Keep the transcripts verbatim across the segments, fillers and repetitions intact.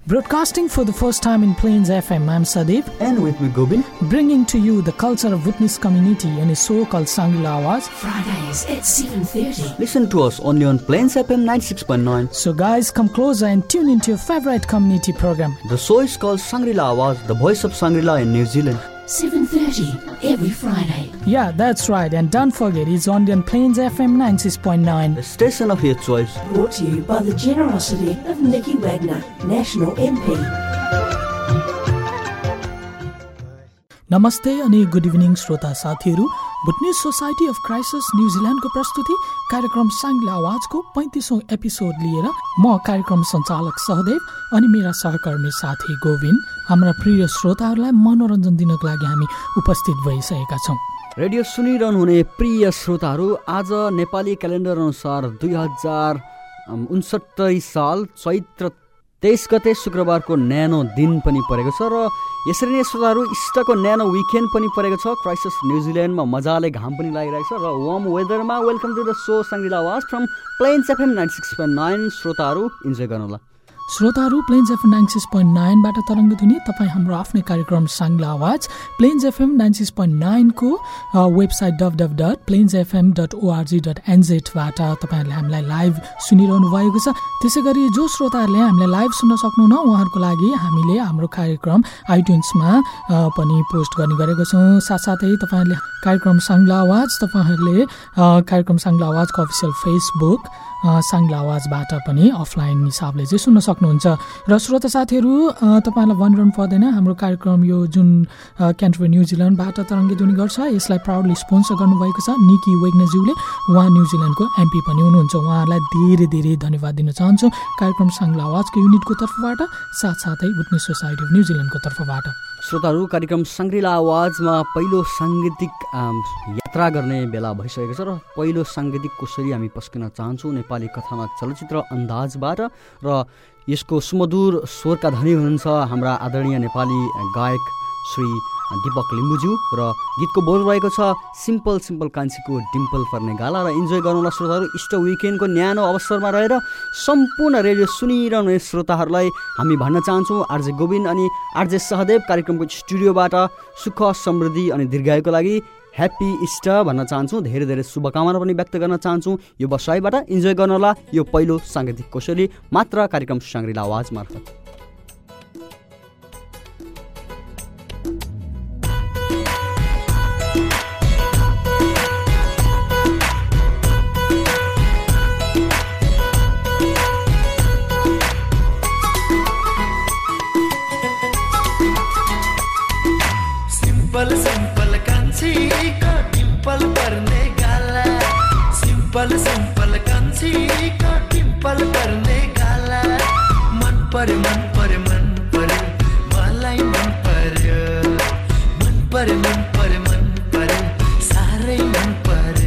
Broadcasting for the first time in Plains F M, I'm Sadev. And with me, Govind. Bringing to you the culture of Bhutanese community in a show called Sangrila Awaz. Fridays at seven thirty. Listen to us only on Plains F M ninety-six point nine. So guys, come closer and tune into your favorite community program. The show is called Sangrila Awaz, the voice of Sangrila in New Zealand. seven thirty every Friday. Yeah, that's right. And don't forget, it's only on Plains F M ninety-six point nine. The station of your choice. Brought to you by the generosity of Nicky Wagner, National M P. नमस्ते अनि good evening श्रोता साथीहरू. Bhutanese society of crisis न्युजिल्यान्डको प्रस्तुति कार्यक्रम साङ्ग्ला आवाजको पैँतिसौँ episode लिएर म कार्यक्रम सञ्चालक सहदेव अनि मेरा सहकर्मी साथी गोविन्द हाम्रा प्रिय श्रोताहरूलाई मनोरञ्जन दिनको लागि हामी उपस्थित भइसकेका छौँ. रेडियो सुनिरहनु हुने प्रिय श्रोताहरू, आज नेपाली क्यालेन्डर अनुसार दुई हजार उन्सत्तरी साल चैत्र तेइस गते शुक्रबारको न्यानो दिन पनि परेको छ र यसरी नै श्रोताहरू इस्टको न्यानो विकेन्ड पनि परेको छ. क्राइसिस न्युजिल्यान्डमा मजाले घाम पनि लागिरहेको छ र वार्म वेदरमा welcome to the show Shangri-La Awaaz from Plains FM ninety six point nine. श्रोताहरू इन्जोय गर्नुहोला. श्रोताहरू, Plains FM ninety six point नाइनबाट तरङ्गित हुने तपाईँ हाम्रो आफ्नै कार्यक्रम साङ्ग्ला Awaaz Plains FM ninety six point नाइनको website dot dot dot Plains FM dot org dot एनजेडबाट तपाईँहरूले हामीलाई लाइभ सुनिरहनु भएको छ. त्यसै गरी जो श्रोताहरूले हामीलाई लाइभ सुन्न सक्नुहुन्न उहाँहरूको लागि हामीले हाम्रो कार्यक्रम आइट्युन्समा पनि पोस्ट गर्ने गरेको छौँ. साथसाथै तपाईँहरूले कार्यक्रम साङ्ग्ला आवाज तपाईँहरूले कार्यक्रम साङ्ग्ला आवाजको अफिसियल फेसबुक साङ्ग्ला आवाजबाट पनि अफलाइन हिसाबले चाहिँ सुन्न सक्नुहुन्छ. र श्रोता साथीहरू, तपाईँलाई भनिरहनु पर्दैन, हाम्रो कार्यक्रम यो जुन क्यान्टरबरी न्युजिल्यान्डबाट तरङ्गित हुने गर्छ यसलाई प्राउडली स्पोन्सर गर्नुभएको छ निकी वेग्नेज्यूले. उहाँ न्युजिल्यान्डको एमपी पनि हुनुहुन्छ. उहाँहरूलाई धेरै धेरै धन्यवाद दिन चाहन्छु कार्यक्रम साङ्ग्ला आवाजको युनिटको तर्फबाट साथसाथै भुटनिज सोसाइटी अफ न्युजिल्यान्डको तर्फबाट. श्रोताहरू, कार्यक्रम साङ्ग्रिला आवाजमा पहिलो साङ्गीतिक यात्रा गर्ने बेला भइसकेको छ र पहिलो साङ्गीतिक कोसेली हामी पस्किन चाहन्छौँ नेपाली कथामा चलचित्र अन्दाजबाट. र यसको सुमधुर स्वरका धनी हुनुहुन्छ हाम्रा आदरणीय नेपाली गायक श्री दीपक लिम्बुज्यू र गीतको बोल रहेको छ सिम्पल सिम्पल कान्छीको डिम्पल पर्ने गाला. र इन्जोय गर्नुहोला श्रोताहरू. इष्ट विकेन्डको न्यानो अवसरमा रहेर सम्पूर्ण रेडियो सुनिरहने श्रोताहरूलाई हामी भन्न चाहन्छौँ आरजे गोविन्द अनि आरजे सहदेव कार्यक्रमको स्टुडियोबाट सुख समृद्धि अनि दीर्घायुको लागि ह्याप्पी इस्टर भन्न चाहन्छौँ. धेरै धेरै शुभकामना पनि व्यक्त गर्न चाहन्छौँ यो बसाइबाट. इन्जोय गर्नुहोला यो पहिलो साङ्गीतिक कोसेली मात्र कार्यक्रम साङ्ग्रिला आवाज मार्फत. सिम्पल सिम्पल कान्छीको डिम्पल पर्ने गाला, सिम्पल सिम्पल कान्छीको डिम्पल पर्ने गाला. मन पर्यो मन पर्यो मन पर्यो मलाई मन पर्यो, मन पर्यो मन पर्यो मन पर्यो साह्रै मन पर्यो.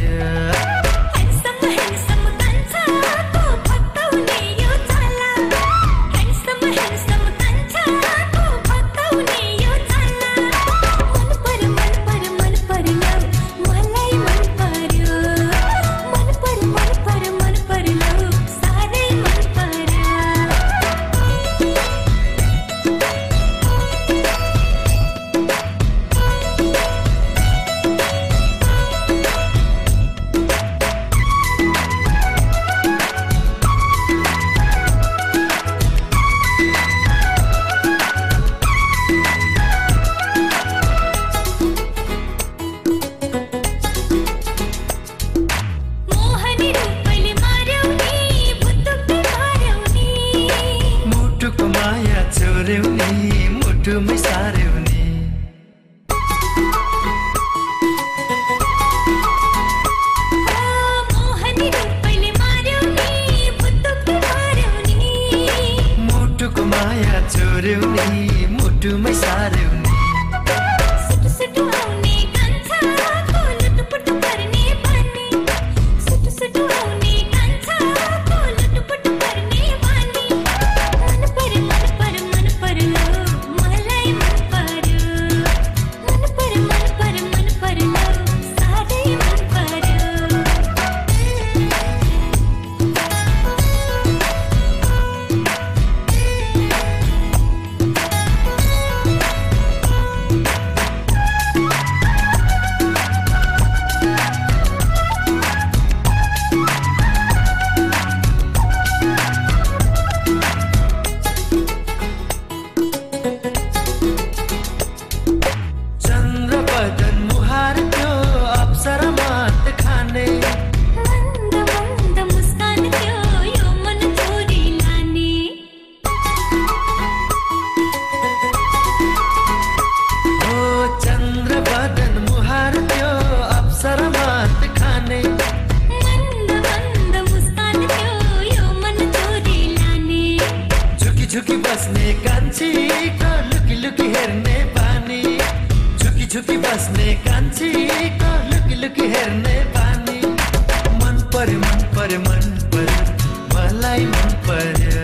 झुकी बस्ने कान्छीको लुकी लुकी हेर्ने बानी झुकी झुकी बस्ने कान्छीको लुकी लुकी हेर्ने बानी मन पर्यो मन पर्यो मन पर्यो मलाई मन पर्यो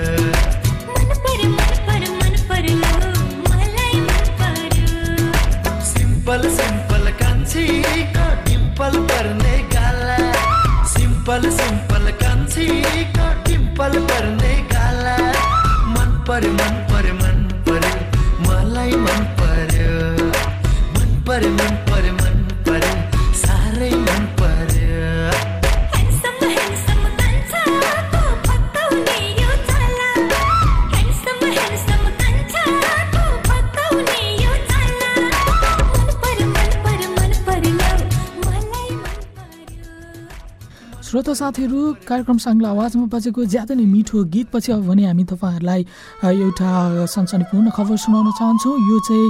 मन पर्यो मन पर्यो मन पर्यो मलाई मन पर्यो सिम्पल सिम्पल कान्छीको डिम्पल पर्ने गाला सिम्पल सिम्पल कान्छीको डिम्पल पर्ने गाला मन पर्यो मन पर्यो मन पर्यो मलाई मन पर्यो मन पर्यो मन पर्यो मन पर्यो साह्रै मन पर्यो ह्यान्डसम ह्यान्डसम कान्छाको फताउने यो चाला ह्यान्डसम ह्यान्डसम कान्छाको फताउने यो चाला मन पर्यो मन पर्यो मन पर्यो मलाई मन पर्यो श्रोता साथीहरू कार्यक्रम साङ्ला आवाजमा बजेको ज्यादा नै मिठो गीतपछि अब भने हामी तपाईँहरूलाई एउटा सनसनीपूर्ण खबर सुनाउन चाहन्छौँ। यो चाहिँ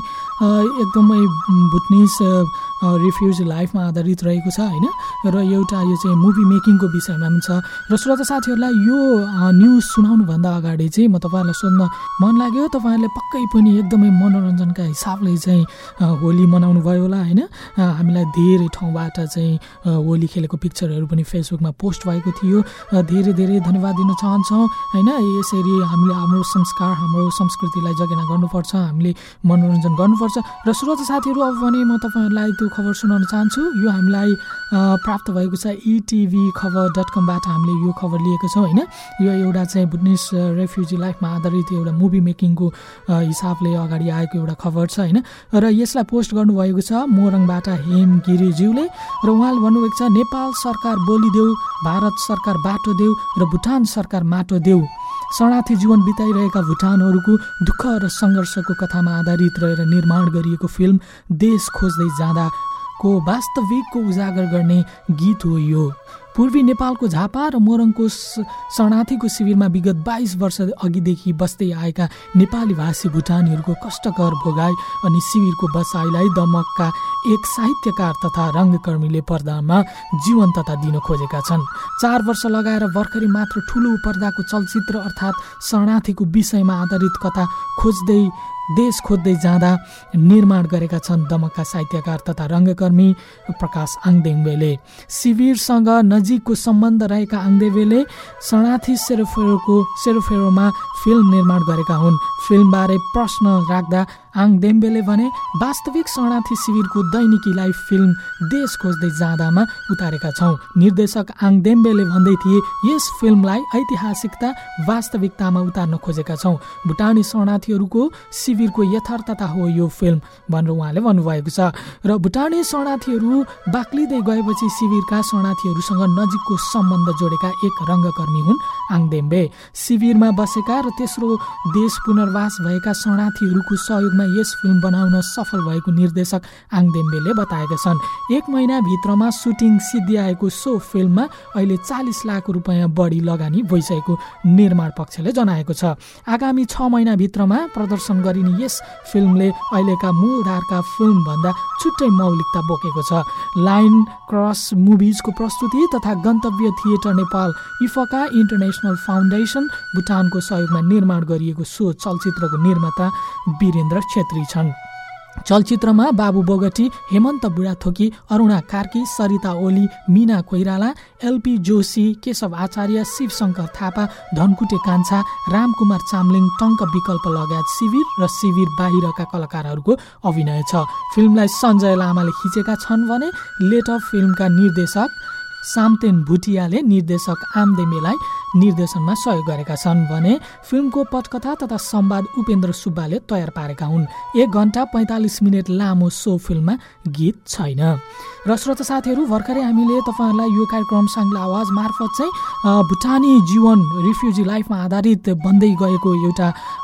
एकदमै भुटनिज रिफ्युजी लाइफमा आधारित रहेको छ होइन र एउटा यो चाहिँ मुभी मेकिङको विषयमा पनि छ र श्रोता साथीहरूलाई यो न्युज सुनाउनुभन्दा अगाडि चाहिँ म तपाईँहरूलाई सोध्न मन लाग्यो तपाईँहरूले पक्कै पनि एकदमै मनोरञ्जनका हिसाबले चाहिँ होली मनाउनु भयो होला होइन हामीलाई धेरै ठाउँबाट चाहिँ होली खेलेको पिक्चरहरू पनि फेसबुकमा पोस्ट भएको थियो धेरै धेरै धन्यवाद दिन चाहन्छौँ होइन यसरी हामीले हाम्रो संस्कार हाम्रो संस्कृतिलाई जगेना गर्नुपर्छ हामीले मनोरञ्जन गर्नुपर्छ र श्रोता साथीहरू अब भने म तपाईँहरूलाई त्यो खबर सुनाउन चाहन्छु। यो हामीलाई प्राप्त भएको छ इटिभी खबर डट कमबाट हामीले यो खबर लिएको छौँ होइन यो एउटा चाहिँ भुटनिज रेफ्युजी लाइफमा आधारित एउटा मुभी मेकिङको हिसाबले अगाडि आएको एउटा खबर छ होइन र यसलाई पोस्ट गर्नुभएको छ मोरङबाट हेम गिरिज्यूले र उहाँले भन्नुभएको छ नेपाल सरकार बोलिदेऊ भारत सरकार बाटो देऊ र भुटान सरकार माटो देऊ शरणार्थी जीवन बिताइरहेका भुटानहरूको दुःख र सङ्घर्षको कथामा आधारित रहेर निर्माण गरिएको फिल्म देश खोज्दै जाँदाको वास्तविकको उजागर गर्ने गीत हो यो। पूर्वी नेपालको झापा र मोरङको शरणार्थीको शिविरमा विगत बाइस वर्ष अघिदेखि बस्दै आएका नेपाली भाषी भुटानीहरूको कष्टकर भोगाई अनि शिविरको बसाइलाई दमकका एक साहित्यकार तथा रङ्गकर्मीले पर्दामा जीवन्तता दिन खोजेका छन्। चार वर्ष लगाएर भर्खरै मात्र ठुलो पर्दाको चलचित्र अर्थात् शरणार्थीको विषयमा आधारित कथा खोज्दै देश खोज्दै जाँदा निर्माण गरेका छन् दमकका साहित्यकार तथा रङ्गकर्मी प्रकाश आङदेङबेले। शिविरसँग नजिकको सम्बन्ध रहेका आङदेङबेले शरणार्थी सेरोफेरोको सेरोफेरोमा फिल्म निर्माण गरेका हुन्। फिल्मबारे प्रश्न राख्दा आङदेङबेले भने वास्तविक शरणार्थी शिविरको दैनिकीलाई फिल्म देश खोज्दै जाँदामा उतारेका छौँ। निर्देशक आङदेङबेले भन्दै थिए यस फिल्मलाई ऐतिहासिकता वास्तविकतामा उतार्न खोजेका छौँ। भुटानी शरणार्थीहरूको शिविरको यथार्थता हो यो फिल्म भनेर उहाँले भन्नुभएको छ र भुटानी शरणार्थीहरू बाक्लिँदै गएपछि शिविरका शरणार्थीहरूसँग नजिकको सम्बन्ध जोडेका एक रङ्गकर्मी हुन् आङदेम्बे। शिविरमा बसेका र तेस्रो देश पुनर्वास भएका शरणार्थीहरूको सहयोगमा यस फिल्म बनाउन सफल भएको निर्देशक आङदेम्बेले बताएका छन्। एक महिनाभित्रमा सुटिङ सिद्धिआएको सो फिल्ममा अहिले चालिस लाख रुपियाँ बढी लगानी भइसकेको निर्माण पक्षले जनाएको छ। आगामी छ महिनाभित्रमा प्रदर्शन गरिने यस फिल्मले अहिलेका मूलधारका फिल्मभन्दा छुट्टै मौलिकता बोकेको छ। लाइन क्रस मुभिजको प्रस्तुति तथा गन्तव्य थिएटर नेपाल इफका इन्टरनेसनल फाउन्डेसन भुटानको सहयोगमा निर्माण गरिएको सो चलचित्रको निर्माता वीरेन्द्र छेत्री छन्। चलचित्रमा बाबु बोगटी, हेमन्त बुढाथोकी, अरुणा कार्की, सरिता ओली, मीना कोइराला, एलपी जोशी, केशव आचार्य, शिवशङ्कर थापा, धनकुटे कान्छा, रामकुमार चामलिङ, टङ्क विकल्प लगायत शिविर र शिविर बाहिरका कलाकारहरूको अभिनय छ। फिल्मलाई सञ्जय लामाले खिचेका छन् भने लेट अफ फिल्मका निर्देशक सामतेन भुटियाले निर्देशक आमदेमेलाई निर्देशनमा सहयोग गरेका छन् भने फिल्मको पटकथा तथा संवाद उपेन्द्र सुब्बाले तयार पारेका हुन्। एक घण्टा पैँतालिस मिनट लामो सो फिल्ममा गीत छैन। र श्रोता साथीहरू भर्खरै हामीले तपाईँहरूलाई यो कार्यक्रम साङ्ला आवाज मार्फत चाहिँ भुटानी जीवन रिफ्युजी लाइफमा आधारित बन्दै गएको एउटा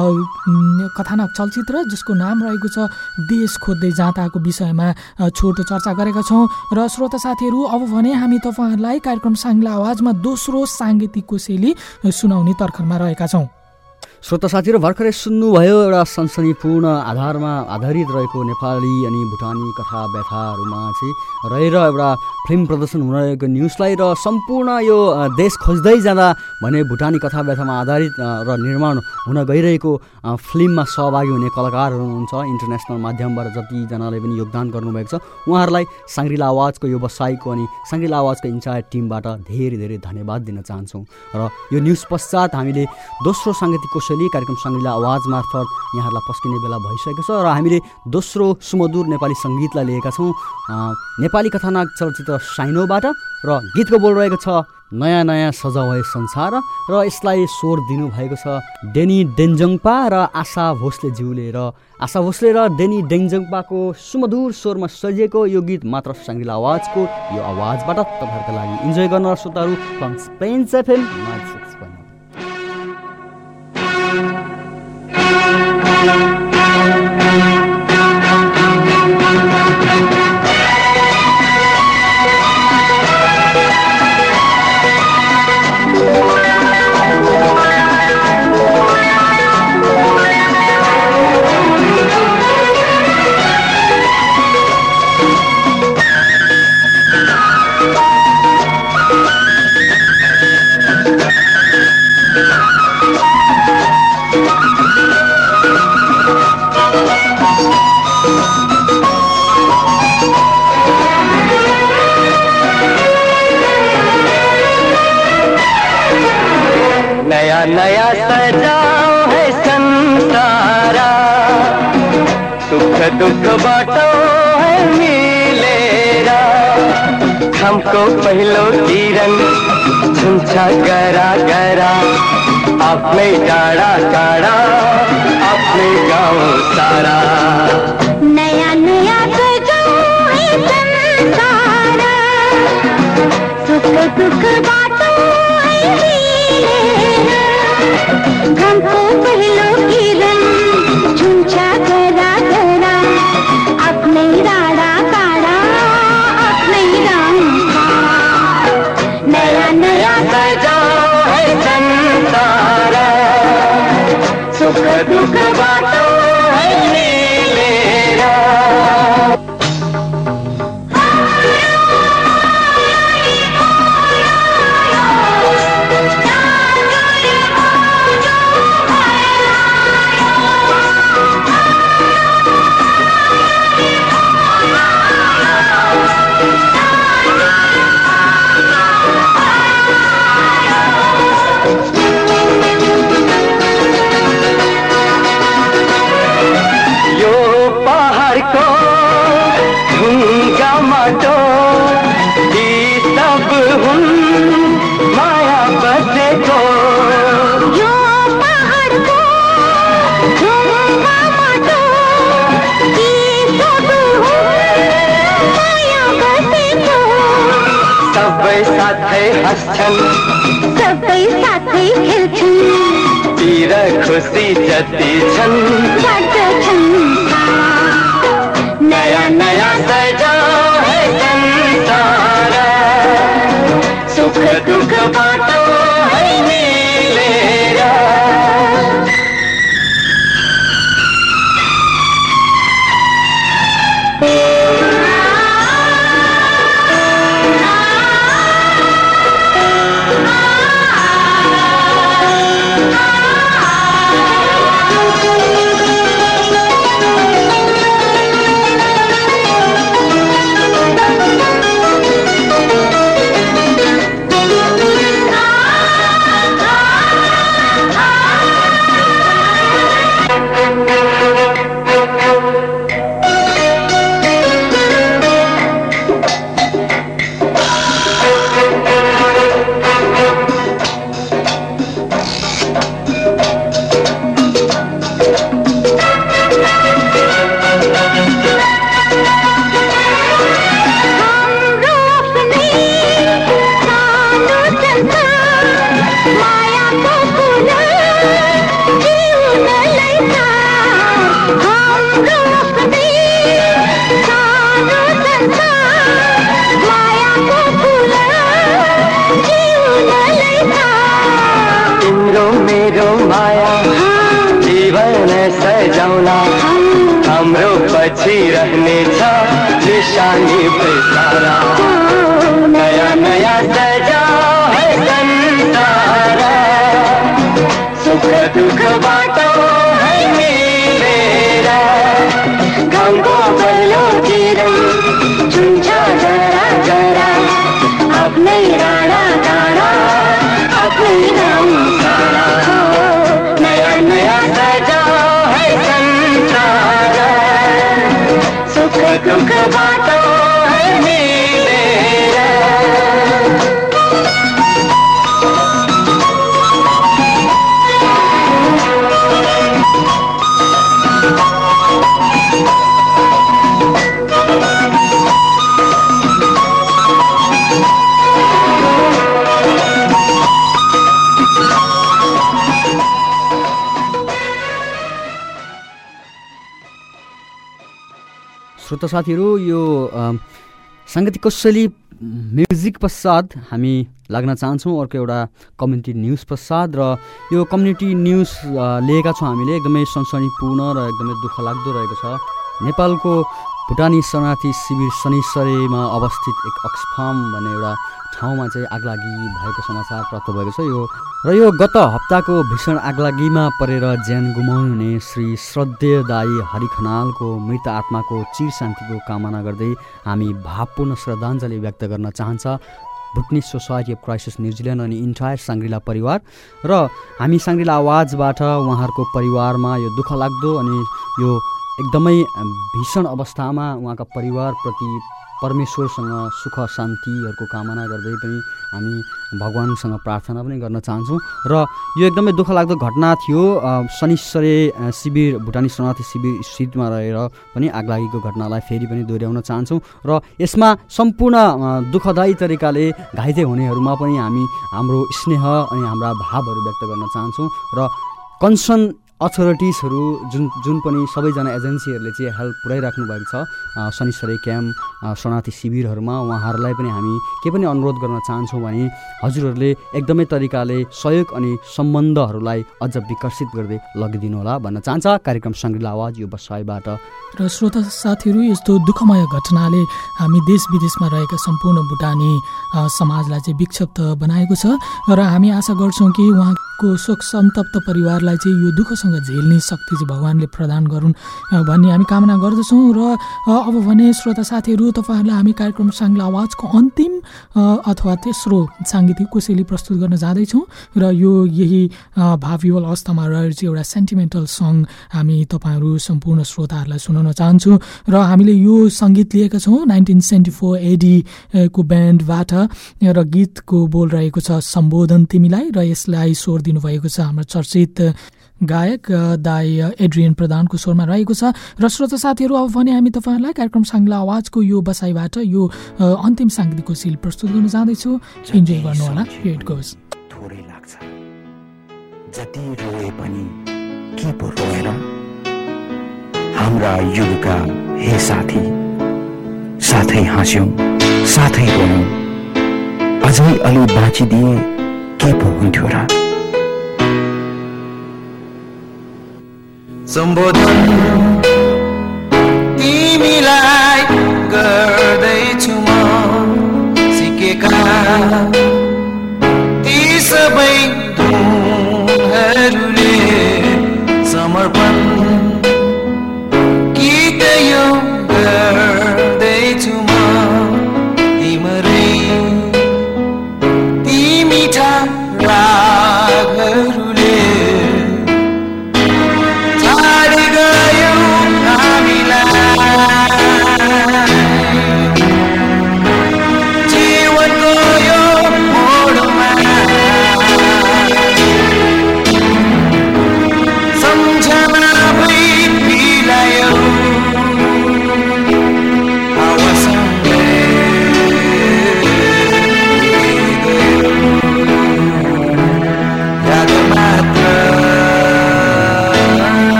कथानक चलचित्र जसको नाम रहेको छ देश खोज्दै जाँदाको विषयमा छोटो चर्चा गरेका छौँ। र श्रोता साथीहरू अब भने हामी तपाईँहरूलाई कार्यक्रम साङ्ला आवाजमा दोस्रो साङ्गीतिक कोसेली सुनाउने तर्खरमा रहेका छौँ। श्रोता साथीहरू भर्खरै सुन्नुभयो एउटा सनसनीपूर्ण आधारमा आधारित रहेको नेपाली अनि भुटानी कथा व्यथाहरूमा चाहिँ रहेर एउटा फिल्म प्रदर्शन हुन रहेको न्युजलाई र सम्पूर्ण यो देश खोज्दै जाँदा भने भुटानी कथा व्यथामा आधारित र निर्माण हुन गइरहेको फिल्ममा सहभागी हुने कलाकारहरू हुनुहुन्छ इन्टरनेसनल माध्यमबाट जतिजनाले पनि योगदान गर्नुभएको छ उहाँहरूलाई साङ्ग्रिला आवाजको यो बसाइको अनि साङ्ग्रिला आवाजको इन्चार्ज टिमबाट धेरै धेरै धन्यवाद दिन चाहन्छौँ। र यो न्युज पश्चात हामीले दोस्रो साङ्गीतिक कोसेली कार्यक्रम साङ्ग्रिला आवाज मार्फत यहाँहरूलाई पस्किने बेला भइसकेको छ र हामीले दोस्रो सुमधुर नेपाली सङ्गीतलाई लिएका छौँ नेपाली कथानाक चलचित्र साइनोबाट र गीतको बोल रहेको छ नयाँ नयाँ सजाउ है संसार र यसलाई स्वर दिनुभएको छ डेनी डेन्जोङपा र आशा भोसले ज्यूले र आशा भोसले र डेनी डेन्जोङपाको सुमधुर स्वरमा सजिएको यो गीत मात्र साङ्ग्रिला आवाजको यो आवाजबाट तपाईँहरूको लागि इन्जोय गर्न श्रोताहरू Plains FM ninety six point नया नया सजाओ है संसारा सुख दुख बांटो है मिलेरा हमको पहलो किरण झुंझा गरा गरा अपने डाड़ा काड़ा अपने गाँव सारा नया नया सजाओ है संसारा सुख दुख बांटो है मिलेरा हमको पहलो किरण झुंझा गरा गरा अपने डाड़ा काड़ा अपने गाँव सारा नया नया सजाओ है संसारा सुख दुख बांटो है मिलेरा सबै साथै खेल्छन् तिर खुसी जति छन् बाँड्छन् नया नया सजाओ है संसार सुख दुख बाँटो है मिलेरा माया सजाउला हाम्रो पछि रहने छ निशानी सारा नयाँ नयाँ सजाओ है संसार सुख दुःख बाटो है मिलेर गाउँको बल्लो किरण छुन्छ जरा जरा आफ्नै राडा डाँडा आफ्नै गाउँ सारा नयाँ नयाँ सजाओ है संसार सुख दुःख बाटो है मिलेर श्रोता साथीहरू यो साङ्गीतिक कौशली म्युजिक पश्चात हामी लाग्न चाहन्छौँ अर्को एउटा कम्युनिटी न्युज पश्चात र यो कम्युनिटी न्युज लिएका छौँ हामीले एकदमै सनसनीपूर्ण र एकदमै दुःखलाग्दो रहेको छ। नेपालको भुटानी शरणार्थी शिविर शनिश्चरीमा अवस्थित एक अक्सफाम भन्ने एउटा ठाउँमा चाहिँ आगलागी भएको समाचार प्राप्त भएको छ। यो र यो गत हप्ताको भीषण आगलागीमा परेर ज्यान गुमाउनुहुने श्री श्रद्धेय दाई हरि खनालको मृत आत्माको चिर शान्तिको कामना गर्दै हामी भावपूर्ण श्रद्धाञ्जली व्यक्त गर्न चाहन्छ Bhutanese society of Christ New Zealand अनि इन्टायर साङ्ग्रिला परिवार र हामी साङ्ग्रिला आवाजबाट उहाँहरूको परिवारमा यो दुःखलाग्दो अनि यो एकदमै भीषण अवस्थामा उहाँका परिवारप्रति परमेश्वरसँग सुख शान्तिहरूको कामना गर्दै पनि हामी भगवानसँग प्रार्थना पनि गर्न चाहन्छौँ र यो एकदमै दुःखलाग्दो घटना थियो। शनिश्चरी शिविर भुटानी शरणार्थी शिविर स्थितमा रहेर पनि आगलागीको घटनालाई फेरि पनि दोहोऱ्याउन चाहन्छौँ र यसमा सम्पूर्ण दुःखदायी तरिकाले घाइते हुनेहरूमा पनि हामी हाम्रो स्नेह अनि हाम्रा भावहरू व्यक्त गर्न चाहन्छौँ र कन्सर्न अथोरिटिजहरू जुन जुन पनि सबैजना एजेन्सीहरूले चाहिँ हेल्प पुऱ्याइराख्नु भएको छ शनिश्चरी क्याम्प शरणार्थी शिविरहरूमा उहाँहरूलाई पनि हामी के पनि अनुरोध गर्न चाहन्छौँ भने हजुरहरूले एकदमै तरिकाले सहयोग अनि सम्बन्धहरूलाई अझ विकसित गर्दै लगिदिनु होला भन्न चाहन्छ कार्यक्रम साङ्ग्रिला आवाज यो बसाइबाट। र श्रोता साथीहरू यस्तो दुःखमय घटनाले हामी देश विदेशमा रहेका सम्पूर्ण भुटानी समाजलाई चाहिँ विक्षिप्त बनाएको छ र हामी आशा गर्छौँ कि उहाँको शोक सन्तप्त परिवारलाई चाहिँ यो दुःखसँग झेल्ने शक्ति चाहिँ भगवानले प्रदान गरून् भन्ने हामी कामना गर्दछौँ। र अब भने श्रोता साथीहरू तपाईँहरूलाई हामी कार्यक्रम साङ्ग्ला आवाजको अन्तिम अथवा तेस्रो साङ्गीतिक कोसेली प्रस्तुत गर्न जाँदैछौँ र यो यही भावविवल अवस्थामा रहेर चाहिँ एउटा सेन्टिमेन्टल सङ हामी तपाईँहरू सम्पूर्ण श्रोताहरूलाई सुनाउन चाहन्छु र हामीले यो सङ्गीत लिएका छौँ नाइन्टिन सेभेन्टी फोर एडी को ब्यान्डबाट र गीतको बोल रहेको छ सम्बोधन तिमीलाई र यसलाई स्वर दिनुभएको छ हाम्रो चर्चित गायक दाई एड्रियन प्रधानको स्वरमा रहेको छ। र श्रोता साथीहरू अब भने हामी तपाईँहरूलाई कार्यक्रम साङ्ग्ला आवाजको यो बसाइबाट यो अन्तिम साङ्गीतिक कोसेली प्रस्तुत गर्न जाँदैछु। इन्जोय गर्नुहोला। Here it goes. थोरै लाग्छ जति रोए पनि के पो रोएर हाम्रा युगका हे साथी साथै हाँस्यौँ साथै रोयौँ अझै अलि बाँचिदिए के पो हुन्थ्यो र। सम्बोधन तिमीलाई गर्दैछु म सिकेका ती सबै धुनहरूले समर्पण गीत यो गर्दैछु म तिम्रै ती मिठा रागहरूले जीवनको यो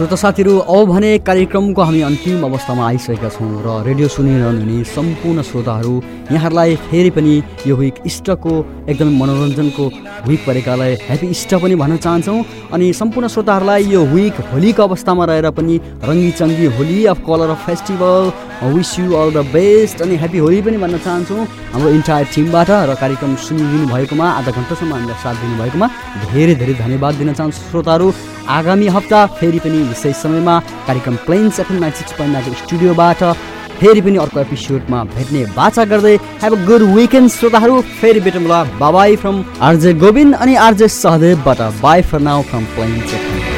श्रोता साथीहरू, अब भने कार्यक्रमको हामी अन्तिम अवस्थामा आइसकेका छौँ र रेडियो सुनिरहनु हुने सम्पूर्ण श्रोताहरू यहाँहरूलाई फेरि पनि यो विक इस्टरको एकदमै मनोरञ्जनको विक परेकालाई ह्याप्पी इस्टर पनि भन्न चाहन्छौँ। अनि सम्पूर्ण श्रोताहरूलाई यो विक होलीको अवस्थामा रहेर पनि रङ्गी चङ्गी Holi of colour of festival wish you all the best अनि ह्याप्पी होली पनि भन्न चाहन्छौँ हाम्रो इन्टायर टिमबाट। र कार्यक्रम सुनिदिनु भएकोमा आधा घन्टासम्म हामीलाई साथ दिनुभएकोमा धेरै धेरै धन्यवाद दिन चाहन्छु श्रोताहरू। आगामी हप्ता फेरि पनि विशेष समयमा कार्यक्रम Plains FM ninety six point नाइनको स्टुडियोबाट फेरि पनि अर्को एपिसोडमा भेट्ने बाचा गर्दै हेभ अ गुड विकेन्ड श्रोताहरू। फेरि भेटौँला। बाई फ्रम आरजे गोविन्द अनि आरजे सहदेवबाट bye for now from Plains FM.